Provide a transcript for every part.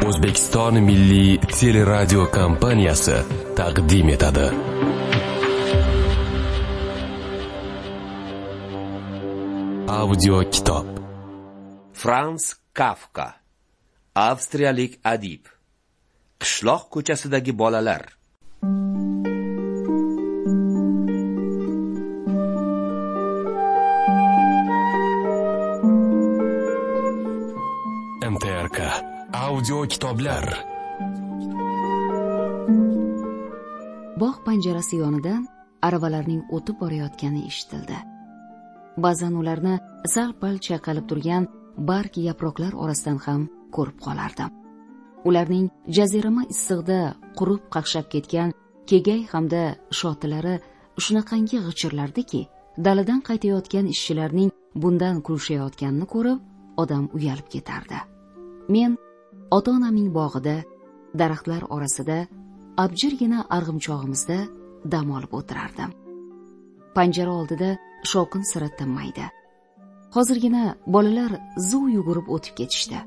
O'zbekiston Milliy teleradio kompaniyasi taqdim etadi. Audio kitob. Franz Kafka, avstriyalik adib. Qishloq ko'chasidagi bolalar. MTRK audio kitoblar. Bog' panjarasi yonidan aravalarning o'tib borayotgani eshitildi. Ba'zan ularni sal-pal chayqalib turgan barg yaproqlar orasidan ham ko'rib qolardim. Ularning jazirama issiqda qurib qaqshab ketgan kegay hamda shotilari shunaqangi g'ichirlardiki, daladan qaytayotgan ishchilarning bundan kulishayotganini ko'rib, odam uyalib ketardi. Men ota-onamning bog'ida, daraxtlar orasida, abjirgina arg'imchog'imizda dam olib o'tirardim. Panjara oldida shovqin sira tinmaydi. Hozirgina bolalar zuv yugurib o'tib ketishdi.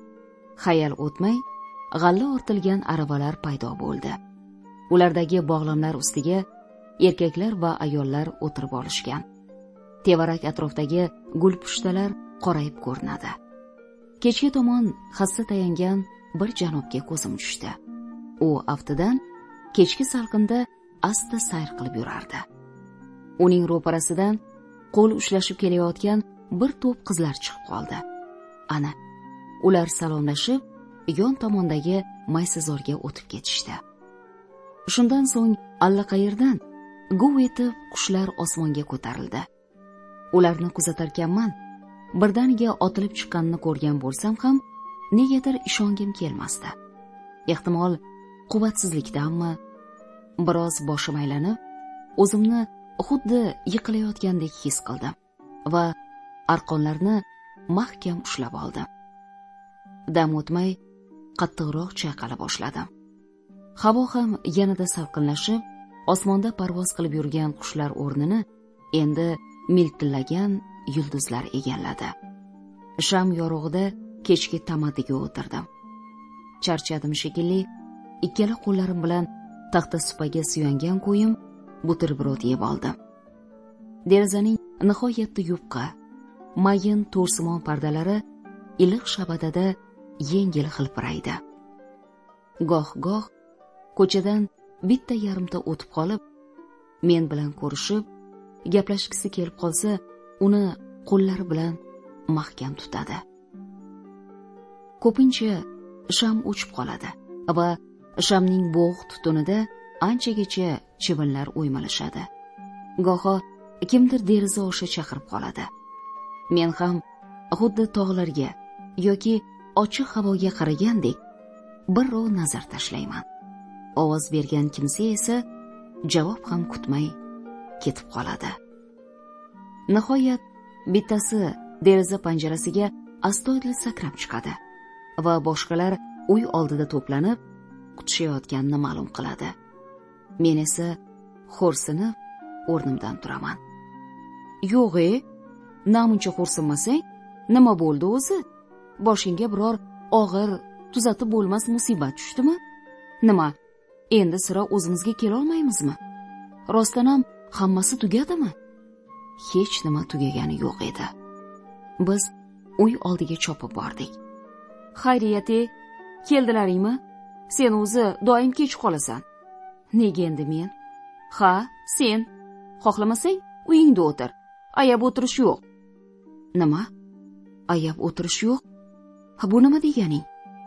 Xayol o'tmay, g'alla ortilgan aravalar paydo bo'ldi. Ulardagi bog'lamlar ustiga erkaklar va ayollar o'tirib olishgan. Tevarak atrofdagi gulpushtalar qorayib ko'rinadi. Kechga tomon hassa tayangan bir janobga ko'zim tushdi. U aftidan kechki salqinda asta sayr qilib yurardi. Uning ro'parasidan qo'l ushlashib kelayotgan bir to'p qizlar chiqib qoldi. Ana, ular salomlashib, yon tomondagi maysazorga o'tib ketishdi. Shundan so'ng allaqayerdan guv etib qushlar osmonga ko'tarildi. Ularni kuzatarkanman, birdaniga otilib chiqqanini ko'rgan bo'lsam ham, negadir ishongim kelmasdi. Ehtimol quvvatsizlikdanmi, biroz boshim aylanib, o'zimni xuddi yiqilayotgandek his qildim va arqonlarni mahkam ushlab oldim. Dam o'tmay qattiqroq chayqala boshladim. Havo ham yanada salqinlashib, osmonda parvoz qilib yurgan qushlar o'rnini endi miltillagan yulduzlar egalladi. Sham yorug'ida kechki tamadiga o'tirdim. Charchadim shekilli, ikkala qo'llarim bilan taxta supaga suyangan ko'yim buterbrod yeb oldim. Derazaning nihoyatda yupqa, mayin to'rsimon pardalari iliq shabadada yengil hilpiraydi. Goh-goh ko'chadan bitta yarimta o'tib qolib, men bilan ko'rishib, gaplashgisi kelib qolsa, uni qo'llari bilan mahkam tutadi. Ko'pincha sham o'chib qoladi va shamning bo'g'q tutunida anchagacha chivinlar o'ymalashadi. Goho kimdir deraza osha chaqirib qoladi. Men ham xuddi tog'larga yoki ochiq havoga qaragandek birrov nazar tashlayman. Ovoz bergan kimsa esa javob ham kutmay ketib qoladi. Nihoyat bittasi deraza panjarasiga astoydil sakrab chiqadi va boshqalar uy oldida to'planib kutishayotganini ma'lum qiladi. Men esa xo'rsinib o'rnimdan turaman. Yo'g'e, namuncha xo'rsinmasang, nima bo'ldi o'zi? Boshingga biror og'ir, tuzatib bo'lmas musibat tushdimi? Nima, endi sira o'zimizga kela olmaymizmi? Rostdan ham hammasi tugadimi? Hech nima tugagani yo'q edi. Biz uy oldiga chopib bordik. Xayriyat-e, keldilaringmi? Sen o'zi doim kech qolasan. Nega endi men? Ha, sen xohlamasang uyingda o'tir. Ayab o'tirish yo'q. Nima? Ayab o'tirish yo'q? Bu nima deganing?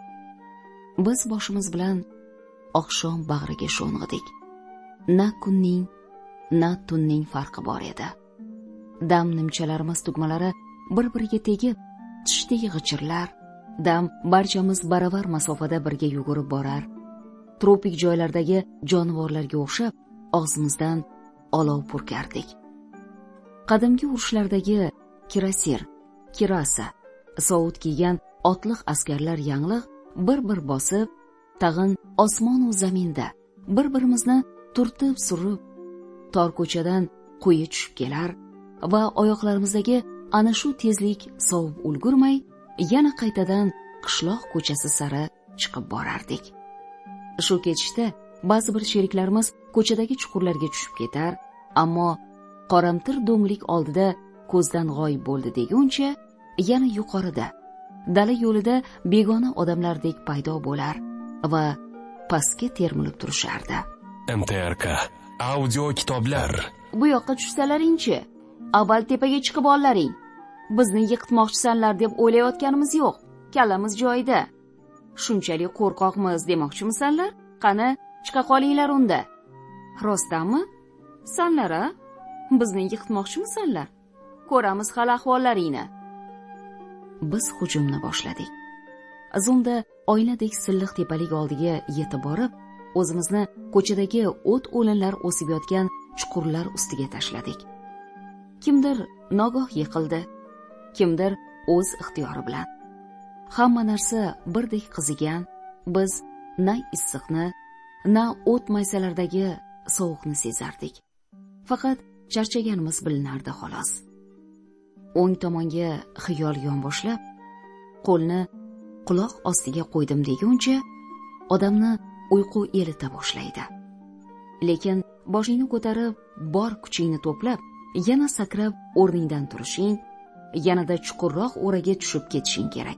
Biz boshimiz bilan oqshom bag'riga sho'ng'idik. Na kunning, na tunning farqi bor edi. Dam nimchalarimiz tugmalari bir-biriga tegib, tishdagi g'ichirlar, dam barchamiz baravar masofada birga yugurib borar. Tropik joylardagi jonivorlarga o'xshab og'zimizdan olov purkardik. Qadimgi urushlardagi kirasir, kirasa, sovut kiygan otliq askarlar yanglig' bir-bir bosib, tag'in osmon va zaminda bir-birimizni turtib surib, tor ko'chadan quyi tushib kelar va oyoqlarimizdagi ana shu tezlik sovib ulgurmay, yana qaytadan qishloq ko'chasi sari chiqib borardik. Shu ketishda ba'zi bir sheriklarimiz ko'chadagi chuqurlarga tushib ketar, ammo qoramtir do'nglik oldida ko'zdan g'oyib bo'ldi deguncha yana yuqorida dala yo'lida begona odamlardek paydo bo'lar va pastga termilib turishardi. MTRK audio kitoblar. Bu yoqqa tushsalaring-chi, avval tepaga chiqib ollaring. Bizni yiqitmoqchisanlar deb o'ylayotganimiz yo'q. Kallamiz joyida. Shunchalik qo'rqoqmiz demoqchimisanlar? Qani, chiqa qolinglar unda. Rostdanmi? Sanlar-a? Bizni yiqitmoqchimisanlar? Ko'ramiz hali ahvollaringni. Biz hujumni boshladik. Zumda oynadek silliq tepalik oldiga yetib borib, o'zimizni ko'chadagi o't o'linlar o'sib yotgan chuqurlar ustiga tashladik. Kimdir nogoh yiqildi, kimdir o'z ixtiyori bilan. Hamma narsa birdek qizigan, biz na issiqni, na o't maysalardagi sovuqni sezardik. Faqat charchaganimiz bilinardi xolos. O'ng tomonga xiyol yonboshlab, qo'lni quloq ostiga qo'ydim deguncha odamni uyqu elita boshlaydi. Lekin boshingni ko'tarib, bor kuchingni to'plab, yana sakrab o'rningdan turishing, yanada chuqurroq o'raga tushib ketishing kerak.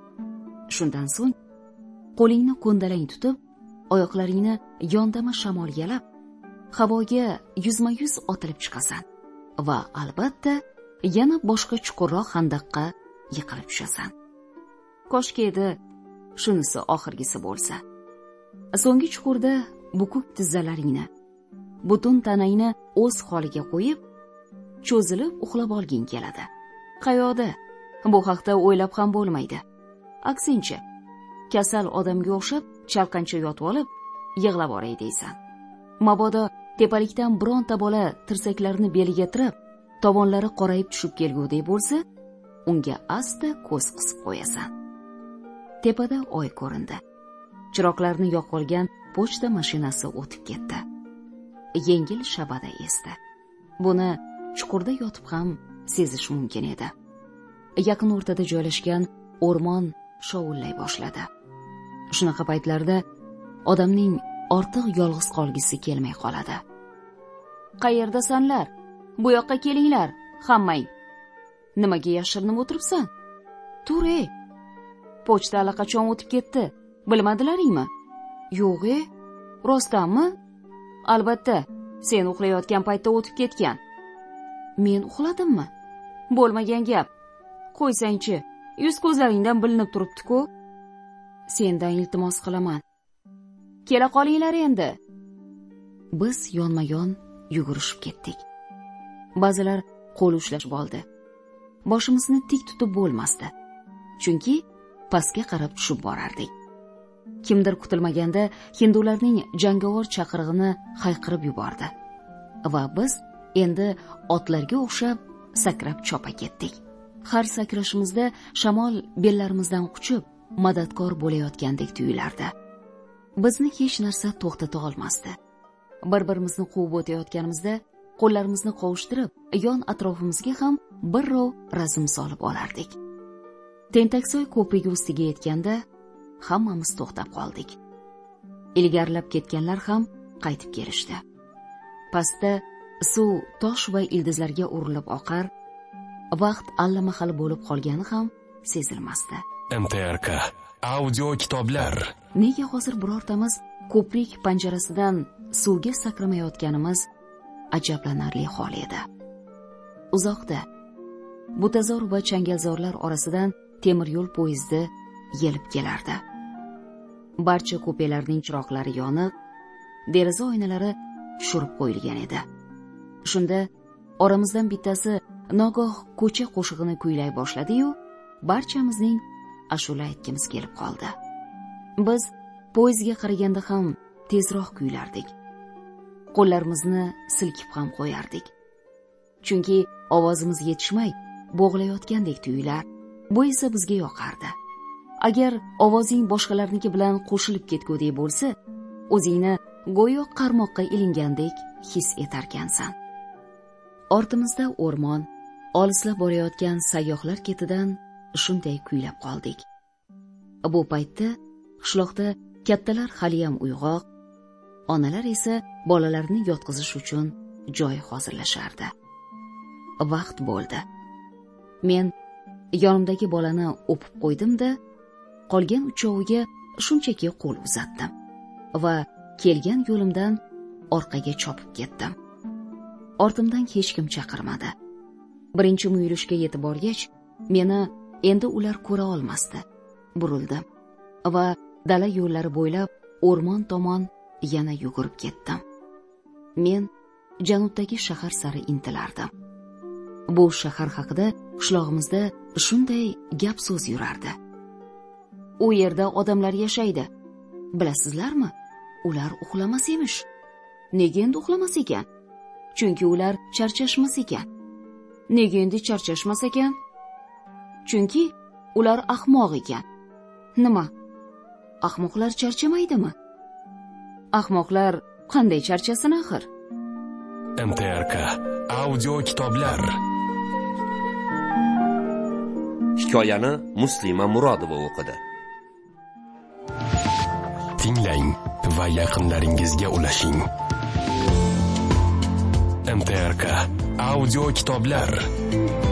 Shundan so'ng qo'lingni ko'ndalang tutib, oyoqlaringni yondama shamol yalab, havoga yuzma-yuz otilib chiqasan va albatta yana boshqa chuqurroq xandaqqa yiqilib tushasan. Koshki edi shunisi oxirgisi bo'lsa. So'nggi chuqurda bukuk tizzalaringni, butun tanangni o'z holiga qo'yib, cho'zilib uxlab olging keladi. Qayoqda? Bu haqda o'ylab ham bo'lmaydi. Aksincha, kasal odamga o'xshab chalqancha yotib olib, yig'lab oray deysan. Mabodo tepalikdan bironta bola tirsaklarini beliga tirab, tovonlari qorayib tushib kelgudek bo'lsa, unga asta ko'z qisib qo'yasan. Tepada oy ko'rindi. Chiroqlarni yoqib olgan pochta mashinasi o'tib ketdi. Yengil shabada esdi. Buni chuqurda yotib ham sezish mumkin edi. Yaqin o'rtada joylashgan o'rmon shovullay boshladi. Shunaqa paytlarda odamning ortiq yolg'iz qolgisi kelmay qoladi. Qayerdasanlar? Bu yoqqa kelinglar, hammang. Nimaga yashirinib o'tiribsan? Tur-ey. Pochta allaqachon o'tib ketdi. Bilmadilaringmi? Yo'q-e. Rostdanmi? Albatta, sen uxlayotgan paytda o'tib ketgan. Men uxladimmi? Bo'lmagan gap. Qo'ysangchi, yuz-ko'zlaringdan bilinib turibdi-ku. Sendan iltimos qilaman. Kela qolinglar endi. Biz yonma-yon yugurishib ketdik. Ba'zilar qo'l ushlashib oldi. Boshimizni tik tutib bo'lmasdi. Chunki pastga qarab tushib borardik. Kimdir kutilmaganda hindularning jangovar chaqirig'ini hayqirib yubordi va biz endi otlarga o'xshab sakrab chopa ketdik. Har sakrashimizda shamol bellarimizdan quchib, madadkor bo'layotgandek tuyulardi. Bizni hech narsa to'xtata olmasdi. Bir-birimizni quvib o'tayotganimizda qo'llarimizni qovushtirib, yon atrofimizga ham bir rov razm solib olardik. Tentaksoy ko'prigi ustiga yetganda hammamiz to'xtab qoldik. Ilgarilab ketganlar ham qaytib kelishdi. Pastda suv tosh va ildizlarga urilib oqar, vaqt allamahal bo'lib qolgani ham sezilmasdi. MTRK audio kitoblar. Nega hozir birortamiz ko'prik panjarasidan suvga sakramayotganimiz ajablanarli hol edi. Uzoqda butazor va changalzorlar orasidan temir yo'l poyezdi yelib kelardi. Barcha kupelarning chiroqlari yonib, deraza oynalari tushirib qo'yilgan edi. Shunda oramizdan bittasi nogoh ko'cha qo'shig'ini kuylay boshladi-yu, barchamizning ashula aytgimiz kelib qoldi. Biz poyezdga qaraganda ham tezroq kuylardik. Qo'llarimizni silkib ham qo'yardik. Chunki ovozimiz yetishmay, bo'g'layotgandek tuyular, bu esa bizga yoqardi. Agar ovozing boshqalarniki bilan qo'shilib ketgudek bo'lsa, o'zingni go'yo qarmoqqa ilingandek his etarkansan. Ortimizda o'rmon, olislab borayotgan sayyohlar ketidan shunday kuylab qoldik. Bu paytda qishloqda kattalar haliyam uyg'oq, onalar esa bolalarini yotqizish uchun joy hozirlashardi. Vaqt bo'ldi. Men yonimdagi bolani o'pib qo'ydim-da, qolgan uchoviga shunchaki qo'l uzatdim va kelgan yo'limdan orqaga chopib ketdim. Ortimdan hech kim chaqirmadi. Birinchi muyulishga yetib borgach, meni endi ular ko'ra olmasdi. Burildim va dala yo'llari bo'ylab o'rmon tomon yana yugurib ketdim. Men janubdagi shahar sari intilardim. Bu shahar haqida qishlog'imizda shunday gap so'z yurardi. U yerda odamlar yashaydi. Bilasizlarmi? Ular uxlamas emish. Nega endi uxlamas ekan? Chunki ular charchashmas ekan. Nega endi charchashmas ekan? Chunki ular ahmoq ekan. Nima? Ahmoqlar charchamaydimi? Ahmoqlar qanday charchasin axir? MTRK audio kitoblar. Hikoyani Muslima Murodova o'qidi. Tinglang va yaqinlaringizga ulashing. MTRK audio kitoblar.